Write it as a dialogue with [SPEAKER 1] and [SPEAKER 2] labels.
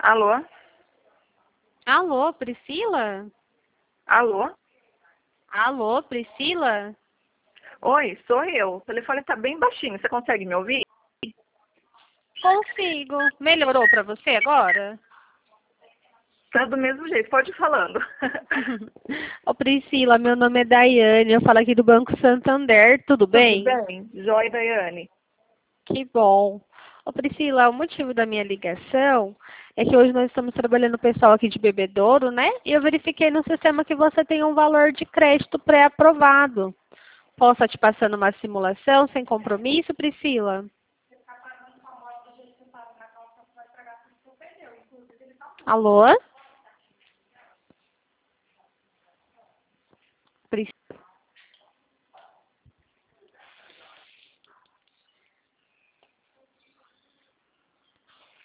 [SPEAKER 1] Alô?
[SPEAKER 2] Alô, Priscila?
[SPEAKER 1] Alô?
[SPEAKER 2] Alô, Priscila?
[SPEAKER 1] Oi, sou eu. O telefone tá bem baixinho. Você consegue me ouvir?
[SPEAKER 2] Consigo. Melhorou para você agora?
[SPEAKER 1] Tá do mesmo jeito. Pode ir falando.
[SPEAKER 2] Ô, Priscila, meu nome é Daiane, eu falo aqui do Banco Santander, tudo
[SPEAKER 1] Tudo
[SPEAKER 2] bem?
[SPEAKER 1] bem? Joia, Daiane.
[SPEAKER 2] Que bom. Ô, Priscila, o motivo da minha ligação é que hoje nós estamos trabalhando o pessoal aqui de Bebedouro, né? E eu verifiquei no sistema que você tem um valor de crédito pré-aprovado. Posso estar te passando uma simulação sem compromisso, Priscila? Alô?